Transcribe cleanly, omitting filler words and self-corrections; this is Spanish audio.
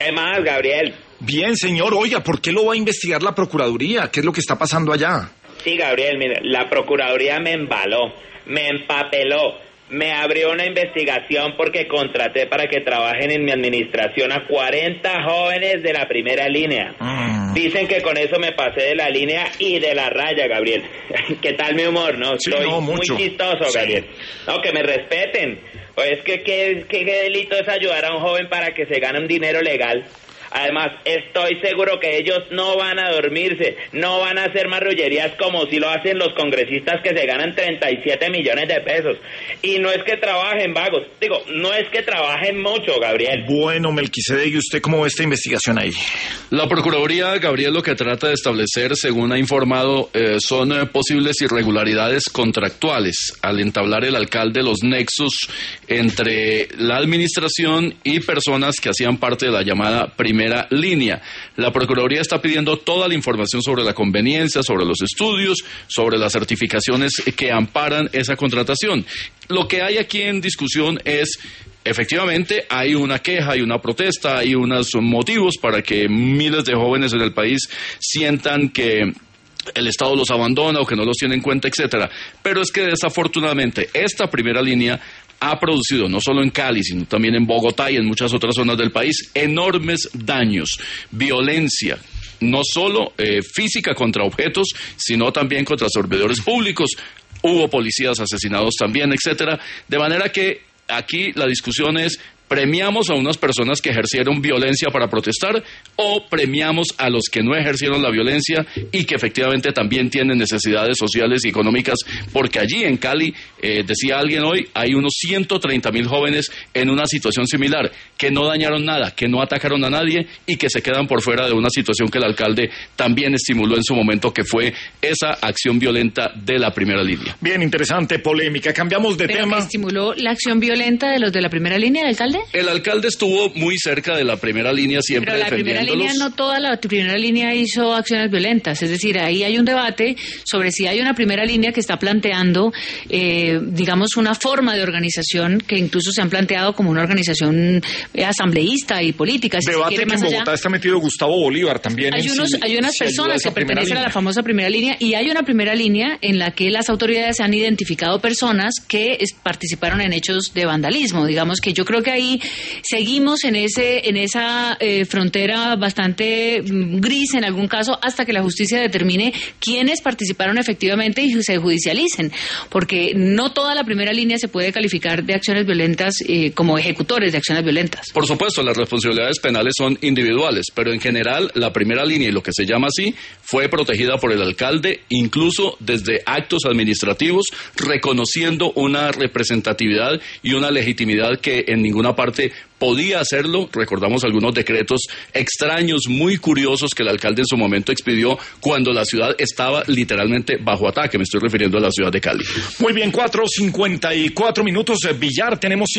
¿Qué más, Gabriel? Bien, señor. Oiga, ¿por qué lo va a investigar la Procuraduría? ¿Qué es lo que está pasando allá? Sí, Gabriel, mire, la Procuraduría me embaló, me empapeló, me abrió una investigación porque contraté para que trabajen en mi administración a 40 jóvenes de la primera línea. Dicen que con eso me pasé de la línea y de la raya, Gabriel. ¿Qué tal mi humor, no? Sí, Estoy no, mucho. muy chistoso, Sí. Gabriel. No, que me respeten. Pues es que ¿qué delito es ayudar a un joven para que se gane un dinero legal? Además, estoy seguro que ellos no van a dormirse, no van a hacer marrullerías como si lo hacen los congresistas que se ganan 37 millones de pesos. Y no es que trabajen vagos, digo, no es que trabajen mucho, Gabriel. Bueno, Melquisedec, ¿y usted cómo ve esta investigación ahí? La Procuraduría, Gabriel, lo que trata de establecer, según ha informado, son posibles irregularidades contractuales al entablar el alcalde los nexos entre la administración y personas que hacían parte de la llamada primera línea. La Procuraduría está pidiendo toda la información sobre la conveniencia, sobre los estudios, sobre las certificaciones que amparan esa contratación. Lo que hay aquí en discusión es, efectivamente, hay una queja, hay una protesta, hay unos motivos para que miles de jóvenes en el país sientan que el Estado los abandona o que no los tiene en cuenta, etcétera. Pero es que desafortunadamente esta primera línea ha producido, no solo en Cali, sino también en Bogotá y en muchas otras zonas del país, enormes daños, violencia, no solo física contra objetos, sino también contra servidores públicos. Hubo policías asesinados también, etcétera. De manera que aquí la discusión es: ¿premiamos a unas personas que ejercieron violencia para protestar o premiamos a los que no ejercieron la violencia y que efectivamente también tienen necesidades sociales y económicas? Porque allí en Cali, decía alguien hoy, hay unos 130.000 jóvenes en una situación similar, que no dañaron nada, que no atacaron a nadie y que se quedan por fuera de una situación que el alcalde también estimuló en su momento, que fue esa acción violenta de la primera línea. Bien, interesante, polémica. Cambiamos de tema. ¿Pero que estimuló la acción violenta de los de la primera línea, el alcalde? El alcalde estuvo muy cerca de la primera línea, siempre pero la defendiéndolos. primera línea, no toda la primera línea hizo acciones violentas, es decir, ahí hay un debate sobre si hay una primera línea que está planteando, digamos, una forma de organización que incluso se han planteado como una organización asambleísta y política. Si Debate se quiere que más en allá. Bogotá está metido Gustavo Bolívar también. Hay unas personas que pertenecen a la famosa primera línea, y hay una primera línea en la que las autoridades han identificado personas que participaron en hechos de vandalismo. Digamos que yo creo que ahí seguimos en esa frontera bastante gris en algún caso, hasta que la justicia determine quiénes participaron efectivamente y se judicialicen, porque no toda la primera línea se puede calificar de acciones violentas como ejecutores de acciones violentas. Por supuesto, las responsabilidades penales son individuales, pero en general la primera línea, y lo que se llama así, fue protegida por el alcalde, incluso desde actos administrativos, reconociendo una representatividad y una legitimidad que en ninguna parte podía hacerlo. Recordamos algunos decretos extraños, muy curiosos, que el alcalde en su momento expidió cuando la ciudad estaba literalmente bajo ataque. Me estoy refiriendo a la ciudad de Cali. Muy bien, 4:54 minutos. Villar, tenemos